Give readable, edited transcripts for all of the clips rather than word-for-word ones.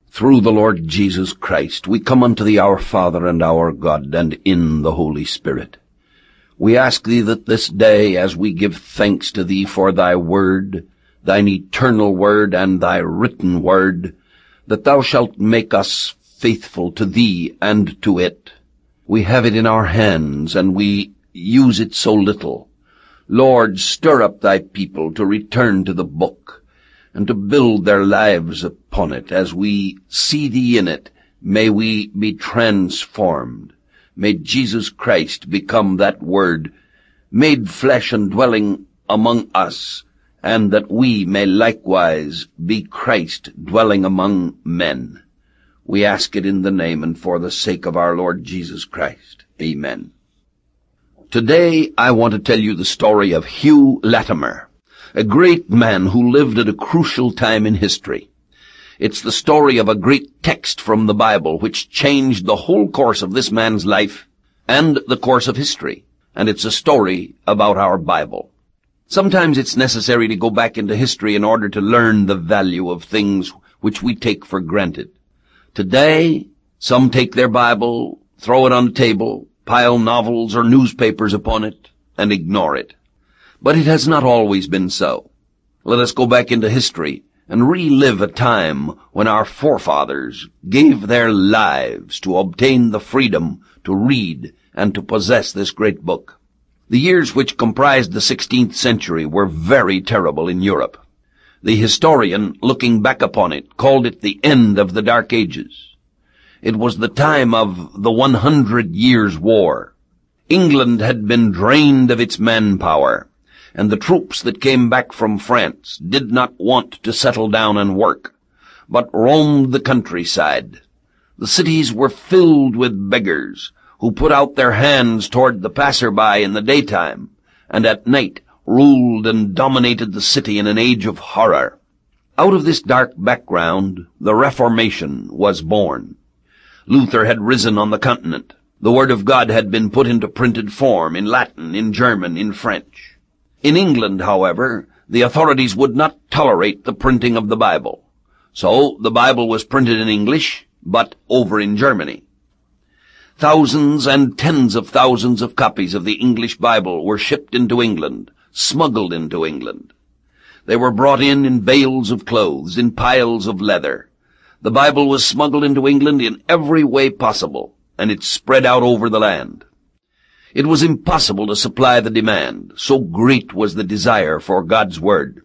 Through the Lord Jesus Christ, we come unto thee, our Father and our God, and in the Holy Spirit. We ask thee that this day, as we give thanks to thee for thy word, thine eternal word and thy written word, that thou shalt make us faithful to thee and to it. We have it in our hands, and we use it so little. Lord, stir up thy people to return to the book, and to build their lives upon it. As we see thee in it, may we be transformed. May Jesus Christ become that word made flesh and dwelling among us, and that we may likewise be Christ dwelling among men. We ask it in the name and for the sake of our Lord Jesus Christ. Amen. Today I want to tell you the story of Hugh Latimer, a great man who lived at a crucial time in history. It's the story of a great text from the Bible which changed the whole course of this man's life and the course of history. And it's a story about our Bible. Sometimes it's necessary to go back into history in order to learn the value of things which we take for granted. Today, some take their Bible, throw it on the table, pile novels or newspapers upon it, and ignore it. But it has not always been so. Let us go back into history and relive a time when our forefathers gave their lives to obtain the freedom to read and to possess this great book. The years which comprised the 16th century were very terrible in Europe. The historian, looking back upon it, called it the end of the Dark Ages. It was the time of the 100 Years' War. England had been drained of its manpower, and the troops that came back from France did not want to settle down and work, but roamed the countryside. The cities were filled with beggars, who put out their hands toward the passer-by in the daytime, and at night ruled and dominated the city in an age of horror. Out of this dark background, the Reformation was born. Luther had risen on the continent. The Word of God had been put into printed form in Latin, in German, in French. In England, however, the authorities would not tolerate the printing of the Bible. So the Bible was printed in English, but over in Germany. Thousands and tens of thousands of copies of the English Bible were shipped into England, smuggled into England. They were brought in bales of clothes, in piles of leather. The Bible was smuggled into England in every way possible, and it spread out over the land. It was impossible to supply the demand, so great was the desire for God's Word.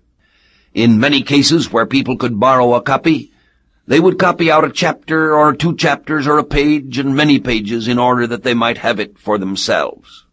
In many cases where people could borrow a copy, they would copy out a chapter or 2 chapters or a page and many pages in order that they might have it for themselves.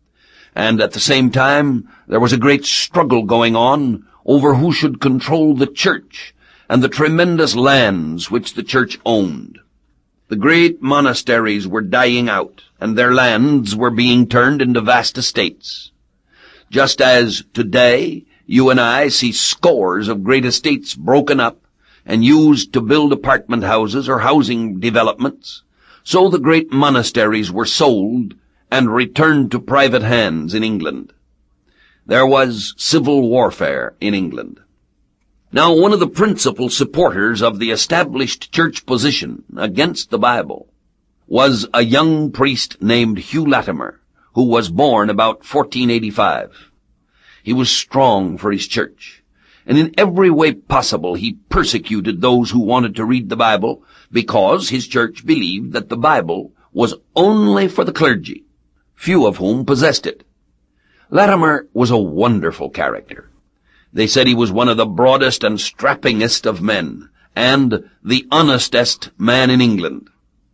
And at the same time, there was a great struggle going on over who should control the church and the tremendous lands which the church owned. The great monasteries were dying out, and their lands were being turned into vast estates. Just as today you and I see scores of great estates broken up and used to build apartment houses or housing developments, so the great monasteries were sold and returned to private hands in England. There was civil warfare in England. Now, one of the principal supporters of the established church position against the Bible was a young priest named Hugh Latimer, who was born about 1485. He was strong for his church, and in every way possible he persecuted those who wanted to read the Bible, because his church believed that the Bible was only for the clergy, few of whom possessed it. Latimer was a wonderful character. They said he was one of the broadest and strappingest of men, and the honestest man in England.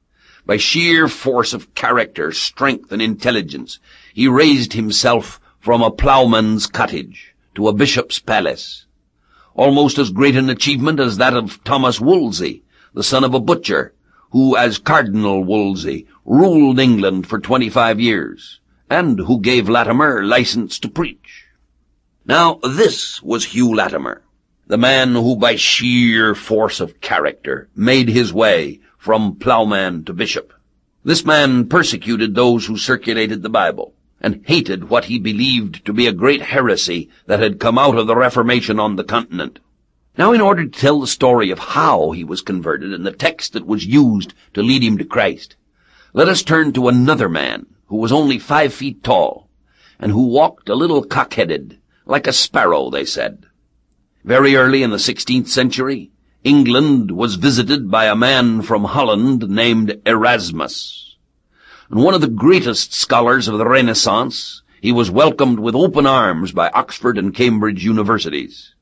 By sheer force of character, strength, and intelligence, he raised himself from a ploughman's cottage to a bishop's palace. Almost as great an achievement as that of Thomas Wolsey, the son of a butcher, who, as Cardinal Wolsey, ruled England for 25 years, and who gave Latimer license to preach. Now, this was Hugh Latimer, the man who by sheer force of character made his way from ploughman to bishop. This man persecuted those who circulated the Bible, and hated what he believed to be a great heresy that had come out of the Reformation on the continent. Now, in order to tell the story of how he was converted and the text that was used to lead him to Christ, let us turn to another man who was only 5 feet tall and who walked a little cock-headed, like a sparrow, they said. Very early in the 16th century, England was visited by a man from Holland named Erasmus. And one of the greatest scholars of the Renaissance, he was welcomed with open arms by Oxford and Cambridge universities.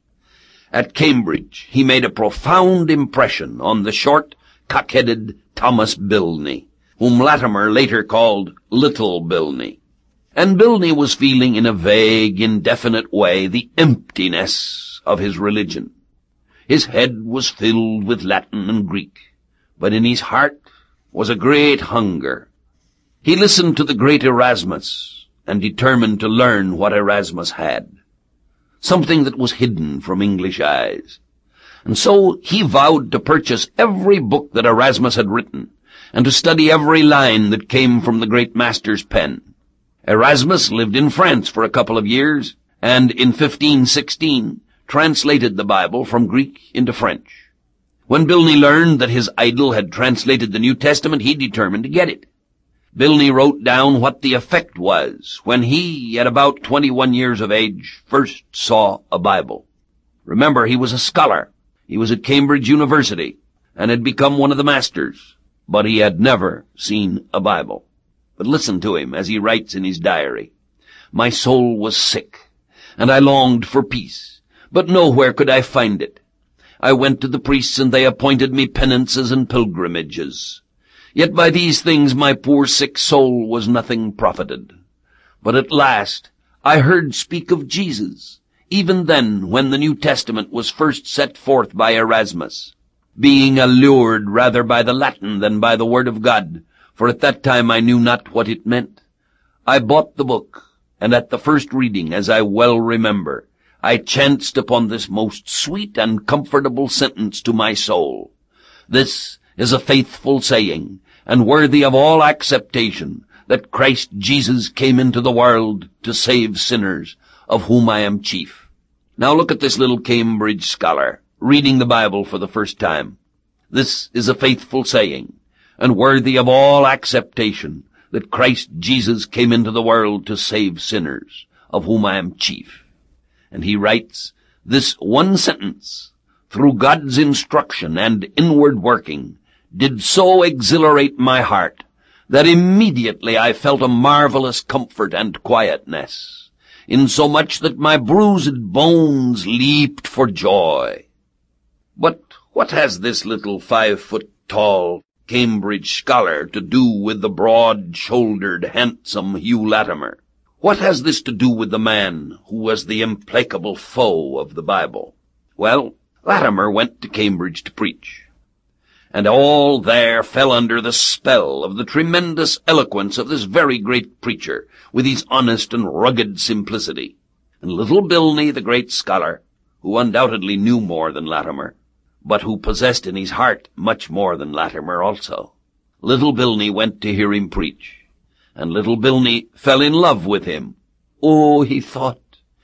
At Cambridge, he made a profound impression on the short, cock-headed Thomas Bilney, whom Latimer later called Little Bilney. And Bilney was feeling in a vague, indefinite way the emptiness of his religion. His head was filled with Latin and Greek, but in his heart was a great hunger. He listened to the great Erasmus and determined to learn what Erasmus had, something that was hidden from English eyes. And so he vowed to purchase every book that Erasmus had written, and to study every line that came from the great master's pen. Erasmus lived in France for a couple of years, and in 1516 translated the Bible from Greek into French. When Bilney learned that his idol had translated the New Testament, he determined to get it. Bilney wrote down what the effect was when he, at about 21 years of age, first saw a Bible. Remember, he was a scholar. He was at Cambridge University and had become one of the masters, but he had never seen a Bible. But listen to him as he writes in his diary. "My soul was sick, and I longed for peace, but nowhere could I find it. I went to the priests, and they appointed me penances and pilgrimages. Yet by these things my poor sick soul was nothing profited. But at last I heard speak of Jesus, even then when the New Testament was first set forth by Erasmus, being allured rather by the Latin than by the Word of God, for at that time I knew not what it meant. I bought the book, and at the first reading, as I well remember, I chanced upon this most sweet and comfortable sentence to my soul. This is a faithful saying, and worthy of all acceptation, that Christ Jesus came into the world to save sinners, of whom I am chief." Now look at this little Cambridge scholar, reading the Bible for the first time. This is a faithful saying, and worthy of all acceptation, that Christ Jesus came into the world to save sinners, of whom I am chief. And he writes, "This one sentence, through God's instruction and inward working, did so exhilarate my heart, that immediately I felt a marvelous comfort and quietness, insomuch that my bruised bones leaped for joy." But what has this little 5-foot-tall Cambridge scholar to do with the broad-shouldered, handsome Hugh Latimer? What has this to do with the man who was the implacable foe of the Bible? Well, Latimer went to Cambridge to preach, and all there fell under the spell of the tremendous eloquence of this very great preacher, with his honest and rugged simplicity. And little Bilney, the great scholar, who undoubtedly knew more than Latimer, but who possessed in his heart much more than Latimer also, little Bilney went to hear him preach, and little Bilney fell in love with him. Oh, he thought,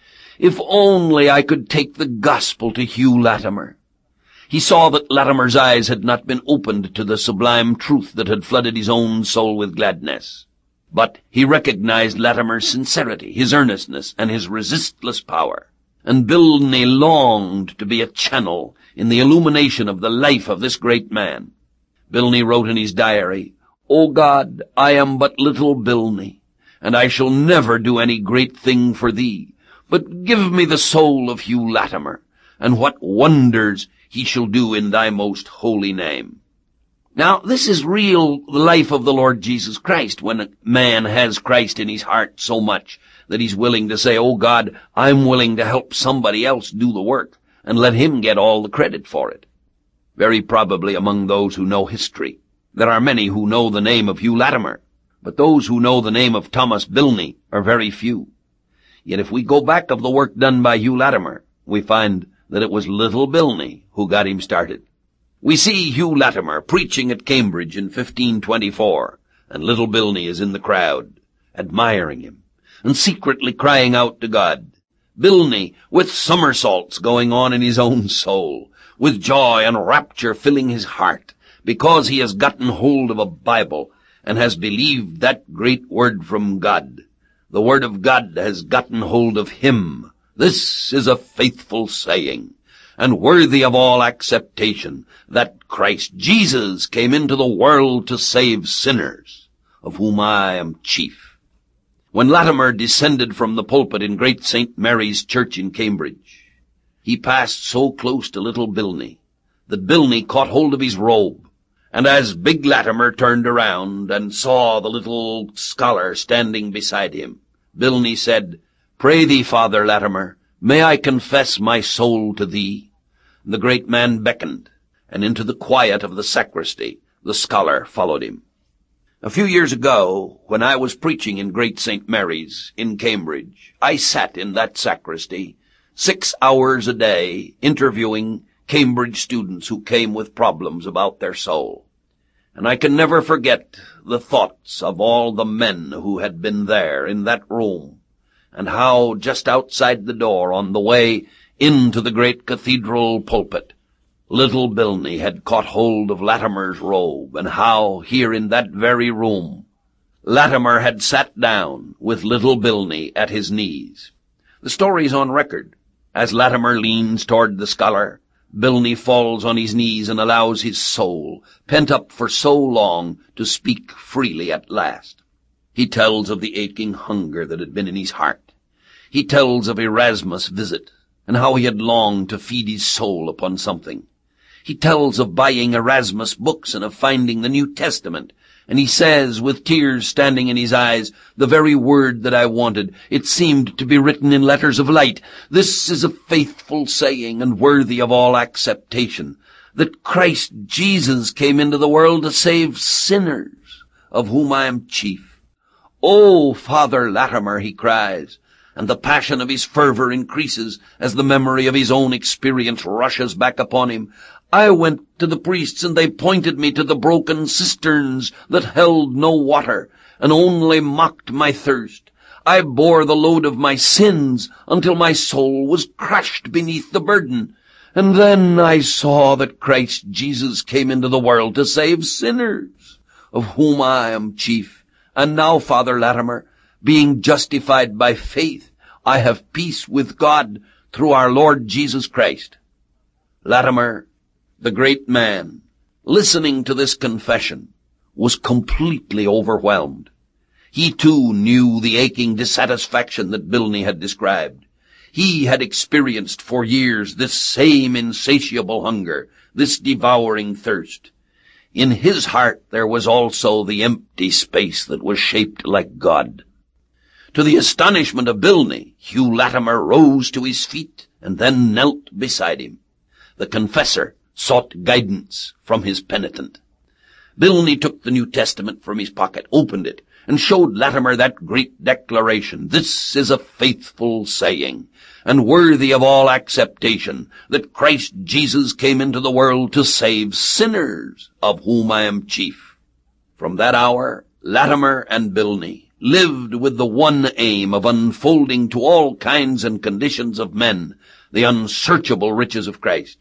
if only I could take the gospel to Hugh Latimer. He saw that Latimer's eyes had not been opened to the sublime truth that had flooded his own soul with gladness. But he recognized Latimer's sincerity, his earnestness, and his resistless power. And Bilney longed to be a channel in the illumination of the life of this great man. Bilney wrote in his diary, "O God, I am but little Bilney, and I shall never do any great thing for thee, but give me the soul of Hugh Latimer, and what wonders he shall do in thy most holy name." Now, this is real life of the Lord Jesus Christ, when a man has Christ in his heart so much that he's willing to say, "Oh God, I'm willing to help somebody else do the work, and let him get all the credit for it." Very probably among those who know history, there are many who know the name of Hugh Latimer, but those who know the name of Thomas Bilney are very few. Yet if we go back of the work done by Hugh Latimer, we find that it was little Bilney who got him started. We see Hugh Latimer preaching at Cambridge in 1524, and little Bilney is in the crowd, admiring him, and secretly crying out to God, Bilney, with somersaults going on in his own soul, with joy and rapture filling his heart, because he has gotten hold of a Bible and has believed that great word from God. The word of God has gotten hold of him. This is a faithful saying, and worthy of all acceptation, that Christ Jesus came into the world to save sinners, of whom I am chief. When Latimer descended from the pulpit in Great St. Mary's Church in Cambridge, he passed so close to little Bilney that Bilney caught hold of his robe, and as big Latimer turned around and saw the little scholar standing beside him, Bilney said, "Pray thee, Father Latimer, may I confess my soul to thee?" The great man beckoned, and into the quiet of the sacristy the scholar followed him. A few years ago, when I was preaching in Great St. Mary's in Cambridge, I sat in that sacristy 6 hours a day interviewing Cambridge students who came with problems about their soul. And I can never forget the thoughts of all the men who had been there in that room, and how just outside the door on the way into the great cathedral pulpit, little Bilney had caught hold of Latimer's robe, and how here in that very room Latimer had sat down with little Bilney at his knees. The story's on record. As Latimer leans toward the scholar, Bilney falls on his knees and allows his soul, pent up for so long, to speak freely at last. He tells of the aching hunger that had been in his heart. He tells of Erasmus' visit, and how he had longed to feed his soul upon something. He tells of buying Erasmus books and of finding the New Testament, and he says, with tears standing in his eyes, "The very word that I wanted, it seemed to be written in letters of light. This is a faithful saying and worthy of all acceptation, that Christ Jesus came into the world to save sinners, of whom I am chief. Oh, Father Latimer," he cries, and the passion of his fervor increases as the memory of his own experience rushes back upon him. "I went to the priests, and they pointed me to the broken cisterns that held no water, and only mocked my thirst. I bore the load of my sins until my soul was crushed beneath the burden. And then I saw that Christ Jesus came into the world to save sinners, of whom I am chief. And now, Father Latimer, being justified by faith, I have peace with God through our Lord Jesus Christ." Latimer, the great man, listening to this confession, was completely overwhelmed. He too knew the aching dissatisfaction that Bilney had described. He had experienced for years this same insatiable hunger, this devouring thirst. In his heart there was also the empty space that was shaped like God. To the astonishment of Bilney, Hugh Latimer rose to his feet and then knelt beside him. The confessor sought guidance from his penitent. Bilney took the New Testament from his pocket, opened it, and showed Latimer that great declaration, "This is a faithful saying, and worthy of all acceptation, that Christ Jesus came into the world to save sinners, of whom I am chief." From that hour, Latimer and Bilney lived with the one aim of unfolding to all kinds and conditions of men the unsearchable riches of Christ.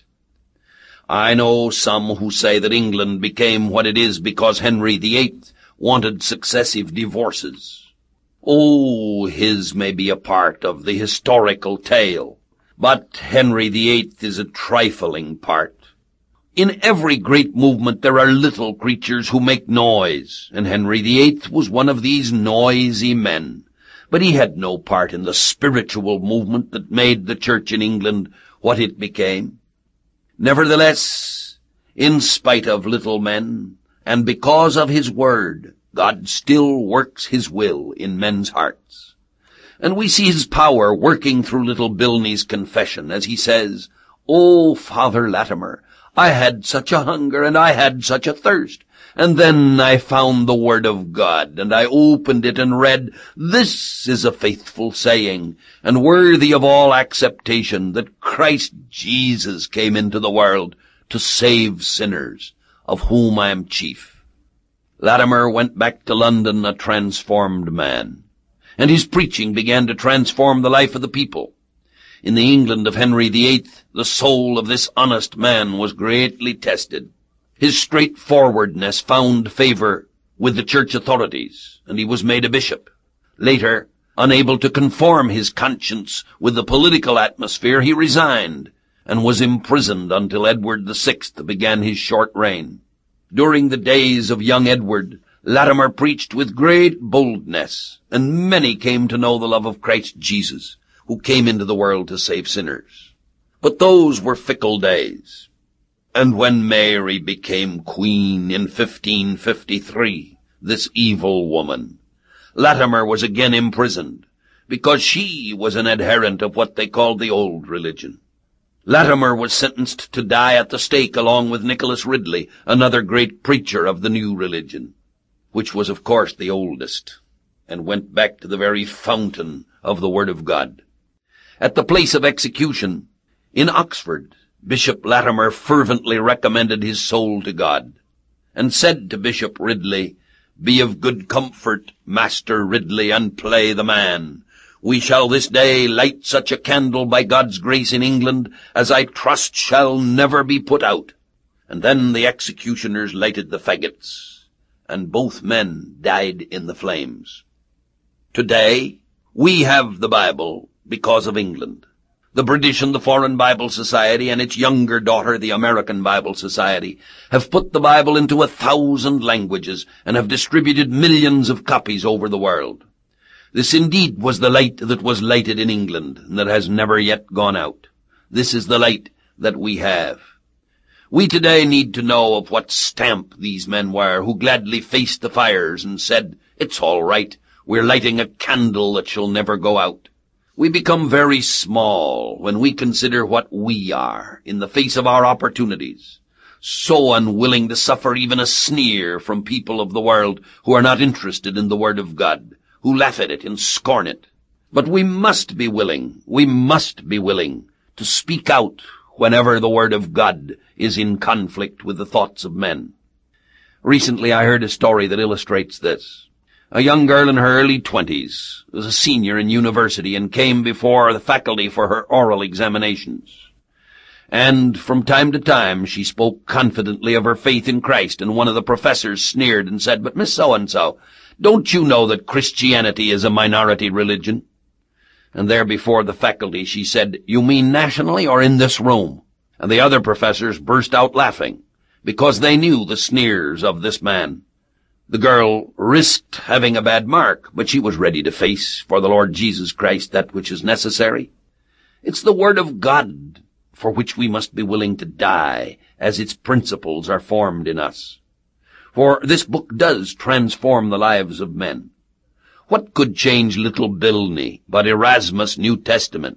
I know some who say that England became what it is because Henry VIII wanted successive divorces. Oh, his may be a part of the historical tale, but Henry VIII is a trifling part. In every great movement there are little creatures who make noise, and Henry VIII was one of these noisy men. But he had no part in the spiritual movement that made the Church in England what it became. Nevertheless, in spite of little men, and because of his word, God still works his will in men's hearts. And we see his power working through little Bilney's confession as he says, "Oh, Father Latimer, I had such a hunger and I had such a thirst. And then I found the Word of God, and I opened it and read, 'This is a faithful saying, and worthy of all acceptation, that Christ Jesus came into the world to save sinners, of whom I am chief.'" Latimer went back to London a transformed man, and his preaching began to transform the life of the people. In the England of Henry VIII, the soul of this honest man was greatly tested. His straightforwardness found favor with the church authorities, and he was made a bishop. Later, unable to conform his conscience with the political atmosphere, he resigned and was imprisoned until Edward VI began his short reign. During the days of young Edward, Latimer preached with great boldness, and many came to know the love of Christ Jesus, who came into the world to save sinners. But those were fickle days. And when Mary became queen in 1553, this evil woman, Latimer was again imprisoned, because she was an adherent of what they called the old religion. Latimer was sentenced to die at the stake along with Nicholas Ridley, another great preacher of the new religion, which was of course the oldest, and went back to the very fountain of the Word of God. At the place of execution, in Oxford, Bishop Latimer fervently recommended his soul to God, and said to Bishop Ridley, "Be of good comfort, Master Ridley, and play the man. We shall this day light such a candle by God's grace in England as I trust shall never be put out." And then the executioners lighted the faggots, and both men died in the flames. Today, we have the Bible because of England. The British and the Foreign Bible Society and its younger daughter, the American Bible Society, have put the Bible into 1,000 languages and have distributed millions of copies over the world. This indeed was the light that was lighted in England and that has never yet gone out. This is the light that we have. We today need to know of what stamp these men were who gladly faced the fires and said, "It's all right. We're lighting a candle that shall never go out." We become very small when we consider what we are in the face of our opportunities, so unwilling to suffer even a sneer from people of the world who are not interested in the Word of God, who laugh at it and scorn it. But we must be willing to speak out whenever the Word of God is in conflict with the thoughts of men. Recently I heard a story that illustrates this. A young girl in her early 20s was a senior in university and came before the faculty for her oral examinations. And from time to time she spoke confidently of her faith in Christ, and one of the professors sneered and said, "But Miss So-and-so, don't you know that Christianity is a minority religion?" And there before the faculty she said, "You mean nationally or in this room?" And the other professors burst out laughing, because they knew the sneers of this man. The girl risked having a bad mark, but she was ready to face for the Lord Jesus Christ that which is necessary. It's the Word of God for which we must be willing to die as its principles are formed in us. For this book does transform the lives of men. What could change little Bilney but Erasmus' New Testament?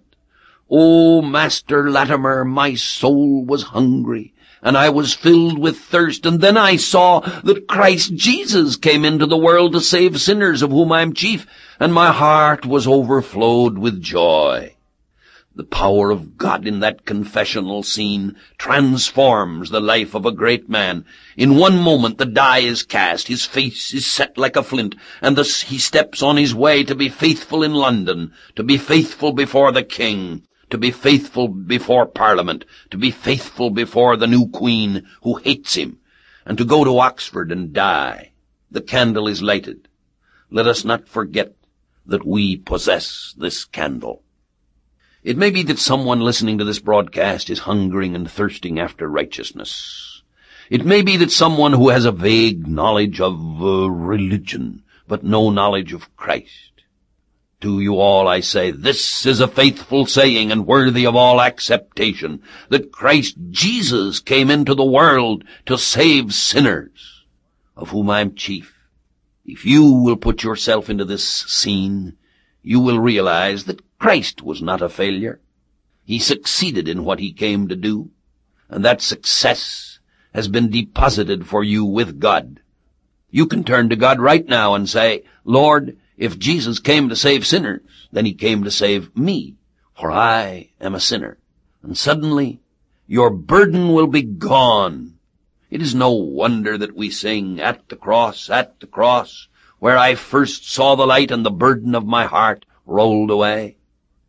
"O Master Latimer, my soul was hungry, and I was filled with thirst, and then I saw that Christ Jesus came into the world to save sinners, of whom I am chief, and my heart was overflowed with joy." The power of God in that confessional scene transforms the life of a great man. In one moment the die is cast, his face is set like a flint, and thus he steps on his way to be faithful in London, to be faithful before the King, to be faithful before Parliament, to be faithful before the new Queen who hates him, and to go to Oxford and die. The candle is lighted. Let us not forget that we possess this candle. It may be that someone listening to this broadcast is hungering and thirsting after righteousness. It may be that someone who has a vague knowledge of religion, but no knowledge of Christ. To you all I say, this is a faithful saying and worthy of all acceptation, that Christ Jesus came into the world to save sinners, of whom I am chief. If you will put yourself into this scene, you will realize that Christ was not a failure. He succeeded in what he came to do, and that success has been deposited for you with God. You can turn to God right now and say, "Lord, if Jesus came to save sinners, then he came to save me, for I am a sinner." And suddenly your burden will be gone. It is no wonder that we sing, at the cross, where I first saw the light and the burden of my heart rolled away."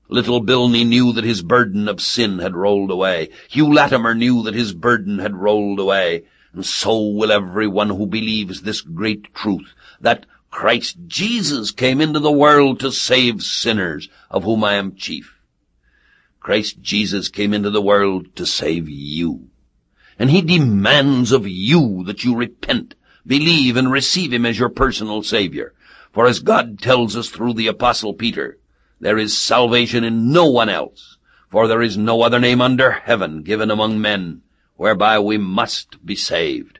Little Bilney knew that his burden of sin had rolled away. Hugh Latimer knew that his burden had rolled away. And so will everyone who believes this great truth, that Christ Jesus came into the world to save sinners, of whom I am chief. Christ Jesus came into the world to save you. And he demands of you that you repent, believe, and receive him as your personal Savior. For as God tells us through the Apostle Peter, there is salvation in no one else, for there is no other name under heaven given among men whereby we must be saved.